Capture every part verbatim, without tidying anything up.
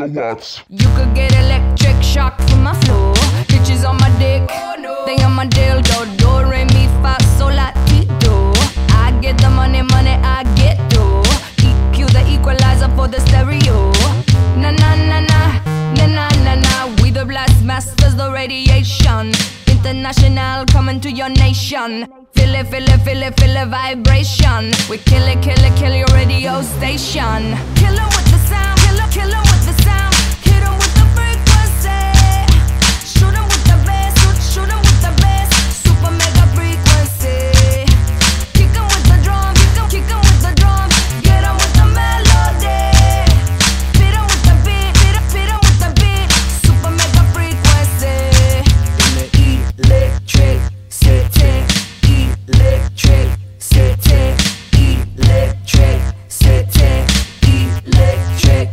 kilowatts. You could get electric shock from my flow. Bitches on my dick, oh, no. They on my dildo. Do, re, mi, fa, sol, la, ti, do. I get the money, money, I get do. E Q the equalizer for the stereo. Na na na na, na na na na. We the blast masters, the radiation. International coming to your nation. Feel it, feel it, feel it, feel it, vibration. We kill it, kill it, kill your radio station. Kill 'em with the sound, kill 'em, kill 'em with the sound. Hit 'em with the frequency. Shoot 'em with the bass, shoot, shoot 'em with the bass. Super mega frequency. Kick 'em with the drum, kick 'em, kick 'em with the drum. Get 'em with the melody. Beat 'em with the beat, beat 'em, beat 'em with the beat. Super mega frequency. In the electric city, electric city, electric city, electric.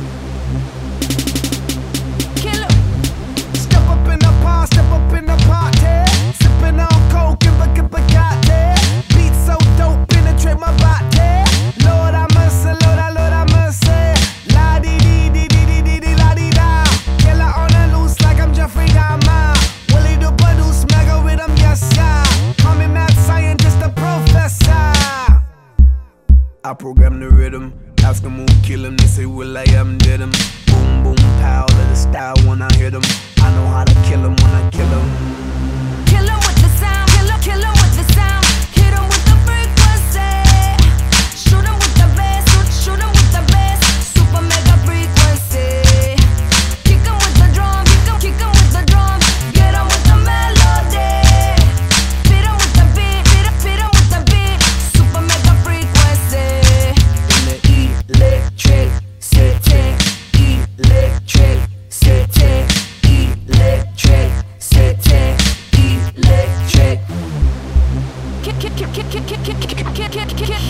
Kill 'em. Step up in the park, step up in the party. Sipping on coke and Bugatti Bugatti. Beat so dope, penetrate my body. Lord I mercy, Lord I, Lord I mercy. La di di di di di di di la di da. Killer on the loose like I'm Jeffrey Dahmer. Willie the Badoo, smagger rhythm, yes sir. Call me mad scientist, the professor. I program the rhythm. Ask them who kill him, they say will I am dead him. Boom boom pow, let it style when I hit him. I know how to kill him when I kill him. Kill 'em with the sound, kill 'em, kill 'em with the sound. Hit 'em with the frequency. Shoot 'em with the bass, shoot, shoot 'em with the bass. Super mega frequency. Kick 'em with the drum, kick 'em, kick 'em with the drum. Get 'em with the melody. Beat 'em with the beat, beat 'em, beat 'em with the beat. Super mega frequency. In the electric city, electric city, electric city, electric. Kick, kick, kick, kick, kick, kick, kick, kick, kick, kick, kick.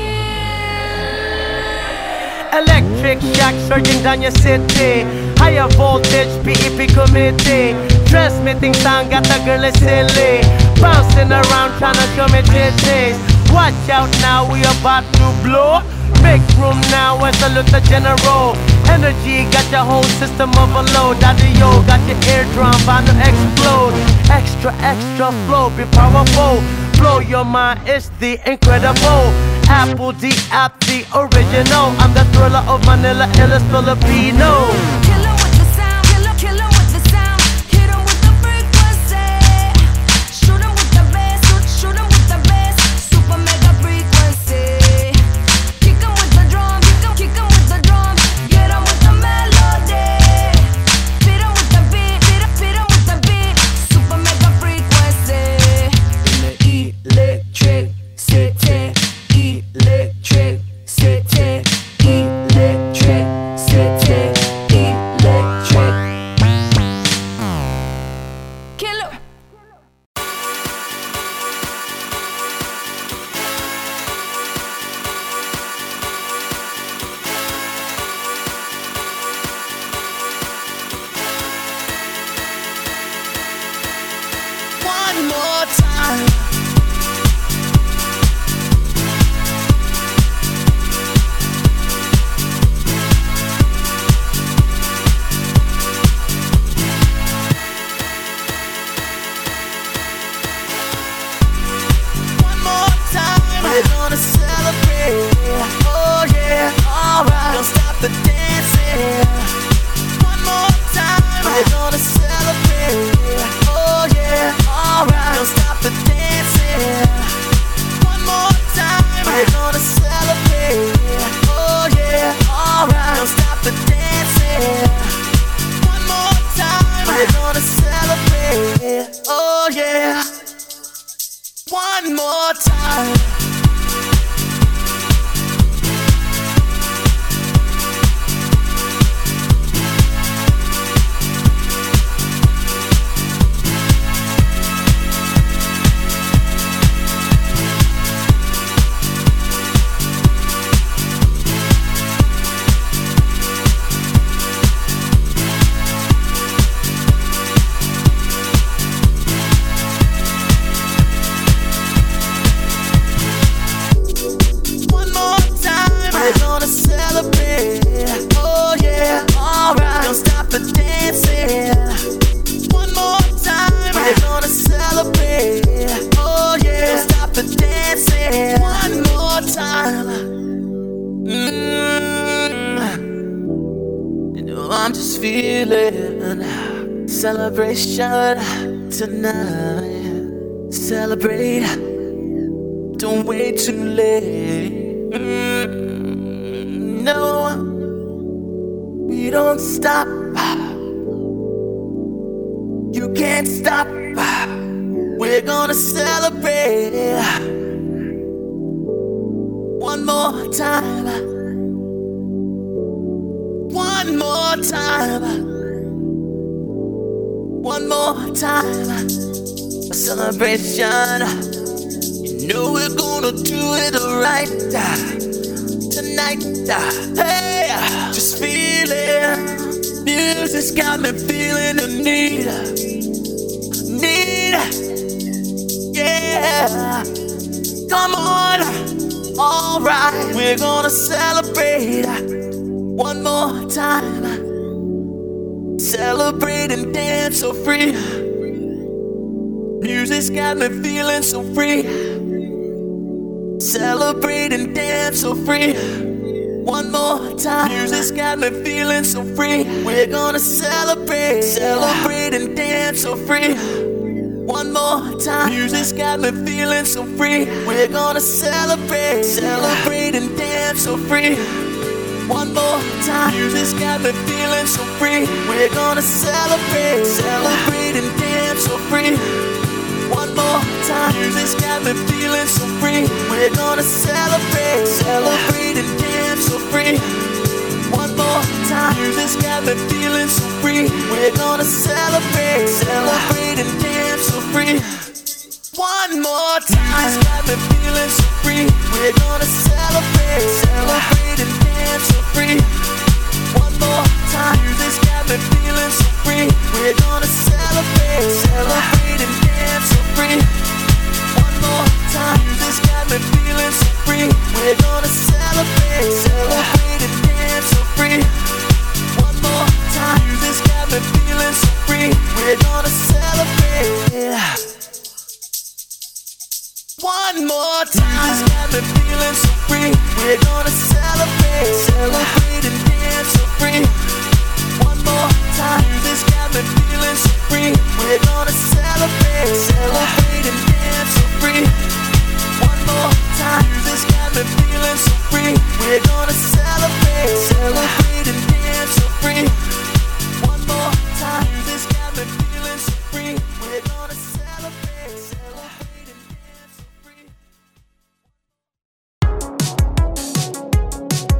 Electric shock surging down your city. Higher voltage, P E P committee. Transmitting sound, got the girl is silly. Bouncing around trying to show me titties. Watch out now, we about to blow. Make room now and salute the general. Energy got your whole system overload. Daddy yo, got your eardrum bound to explode. Extra, extra flow, be powerful. Blow your mind, it's the incredible. Apple D at the original. I'm the thriller of Manila, illest Filipino. Kill 'em with the sound, kill 'em, kill 'em with the sound. Hit 'em with the frequency. Shoot 'em with the bass, shoot, shoot 'em with the bass. Super mega frequency. Kick 'em with the drum, kick 'em, kick 'em with the drum. Get 'em with the melody. Beat 'em with the beat, beat 'em, beat 'em with the beat. Super mega frequency. In the electric city, electric city, electric city, electric. Kill 'em. One more time. One more time. We're gonna celebrate. Oh yeah, alright. Don't stop the dancing. One more time. We're gonna celebrate. Oh yeah, alright. Don't stop the dancing. One more time. We're gonna celebrate. Oh yeah, alright. Don't stop the dancing. One more time. We're gonna celebrate. Oh yeah. One more time. I'm just feeling celebration tonight. Celebrate, don't wait too late. Mm, no, we don't stop. You can't stop. We're gonna celebrate one more time. One more time. One more time. A celebration. You know we're gonna do it right tonight. Hey, just feel it. Music's got me feeling the need. Need. Yeah. Come on. Alright, we're gonna celebrate one more time. Celebrate and dance so free. Music's got me feeling so free. Celebrate and dance so free. One more time. Music's got me feeling so free. We're gonna celebrate. Celebrate and dance so free. One more time. Music's got me feeling so free. We're gonna celebrate. Celebrate and dance so free. One more time. Music's got me feeling so free. We're gonna celebrate. Celebrate and dance so free. One more time. Music's got me feeling so free. We're gonna celebrate. Celebrate and dance so free. One more time. Music's got me feeling so free. We're gonna celebrate. Celebrate and dance so free. One more time. Music's got me feeling so free. We're gonna celebrate. Celebrate and dance so free. One more time. Music's got me feeling so free. We're gonna celebrate. Celebrate and dance so free. One more time. Music's got me feeling so free. We're gonna celebrate. Celebrate and dance so free. One more time. Music's got me feeling so free. We're gonna celebrate. One more time. Music's got me feeling so free. We're gonna celebrate. Celebrate and dance so free. One more time. Music's got me feeling so free. We're gonna celebrate. Celebrate and dance so free. One more time. Music's got me feeling so free. We're gonna celebrate. Celebrate and dance so free. One more time. Music's got me feeling so free. We're gonna celebrate. Celebrate and dance so free.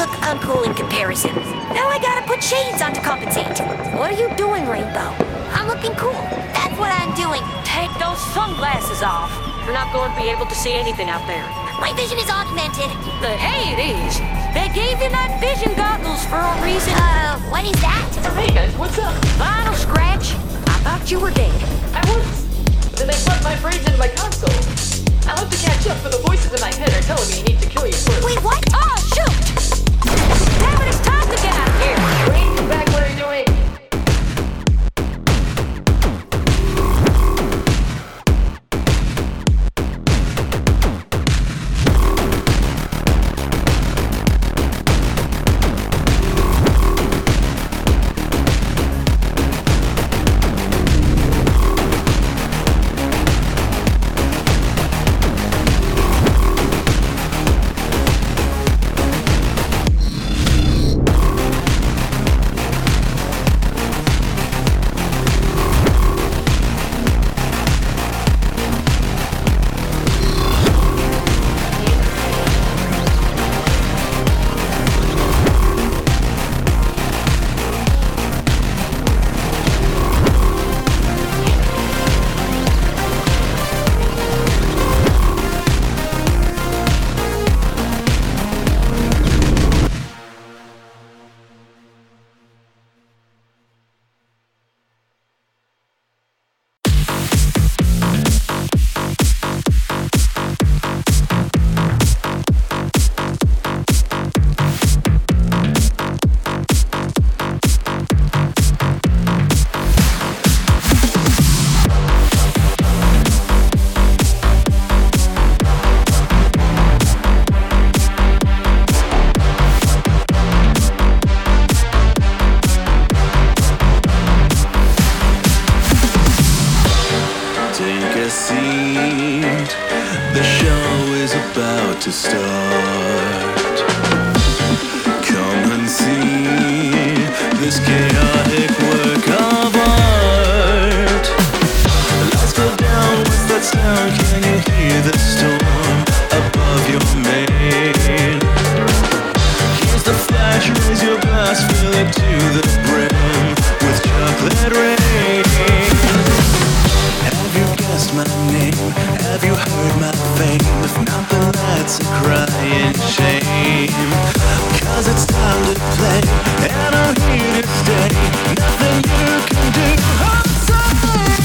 look uncool in comparison. Now I gotta put shades on to compensate. What are you doing, Rainbow? I'm looking cool. That's what I'm doing. Take those sunglasses off. You're not going to be able to see anything out there. My vision is augmented. The hey, it is. They gave you night vision goggles for a reason. Uh, what is that? Hey guys, what's up? Final scratch. I thought you were dead. I was. Then they plugged my brains into my console. I hope to catch up, but the voices in my head are telling me you need to kill your first. Wait, what? Oh, shoot! Damn it, it's time to get out of here. Brains back, what are you doing? To start, come and see this chaotic work of art. Lights go down, what's that sound? Can you hear the storm above your main? Here's the flash, raise your glass, fill it to the brim with chocolate rain. Have you guessed my name? Have you heard my fame? If not, the lights are crying shame. Cause it's time to play, and I'm here to stay. Nothing you can do, I'm sorry.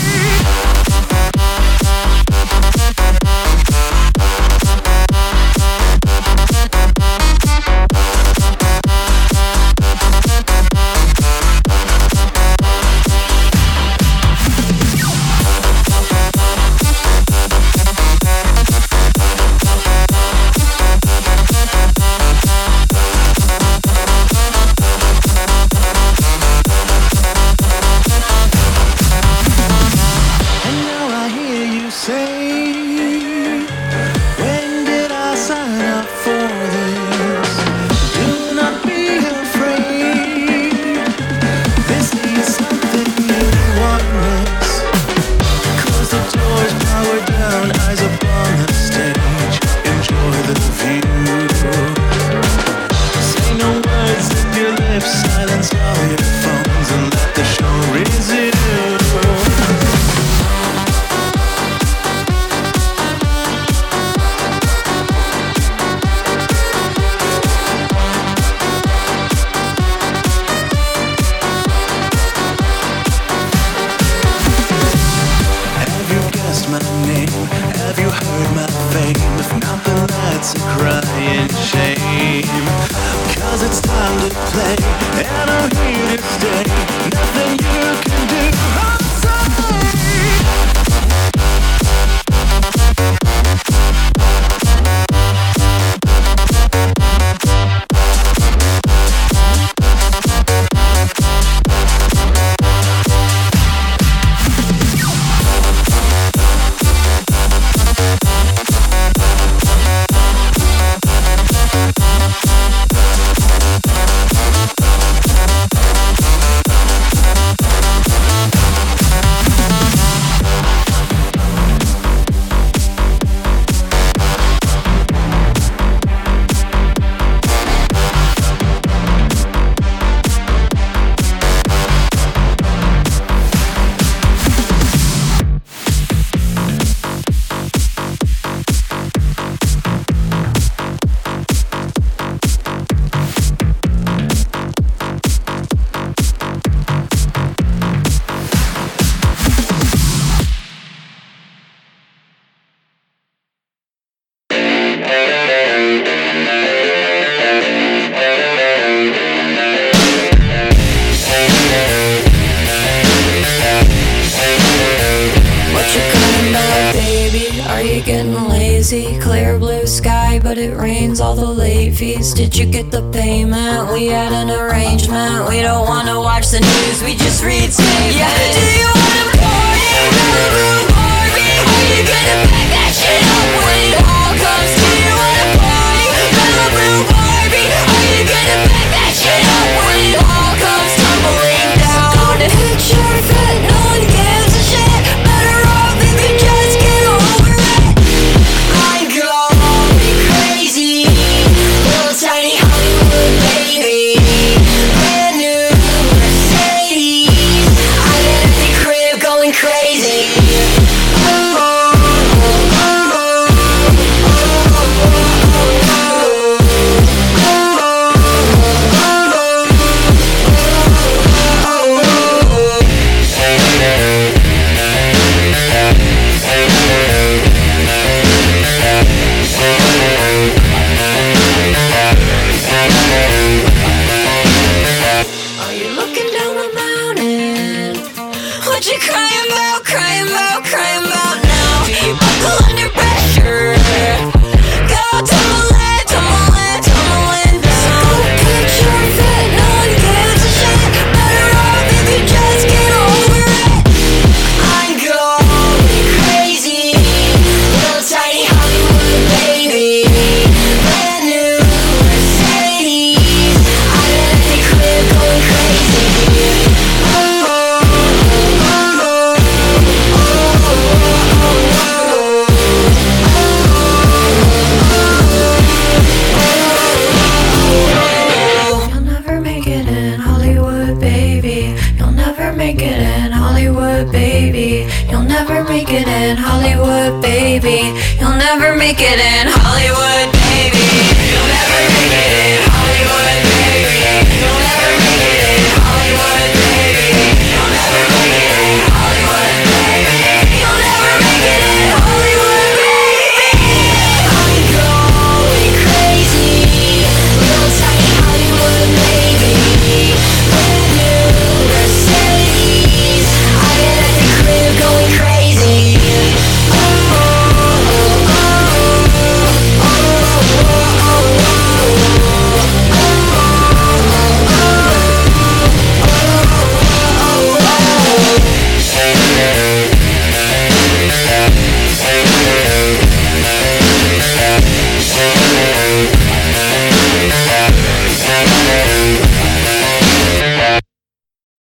crazy. Clear blue sky, but it rains all the late fees. Did you get the payment? We had an arrangement. We don't wanna watch the news, we just read statements. Yeah, do you wanna party? Malibu Barbie? Are you gonna back that shit up when it all comes to you? Wanna party? Malibu Barbie? Are you gonna back that shit up when it all comes tumbling down? Got a picture fit, no one gives a shit. Better off if you just get over it. I'm going crazy, little tiny Hollywood baby. Brand new Mercedes, I'm in the crib going crazy. Are you looking down the mountain? What you crying about, crying about, crying about now? Do you buckle under pressure? Go tumbling, tumbling, tumbling down. Got a picture fit, no one gives a shit. Better off if you just get over it. I'm going crazy, little tiny Hollywood baby. Brand new Mercedes, I'm in the crib going crazy. You'll never make it in Hollywood, baby. You'll never make it in Hollywood, baby. You'll never make it in Hollywood, baby. You'll never make it in Hollywood.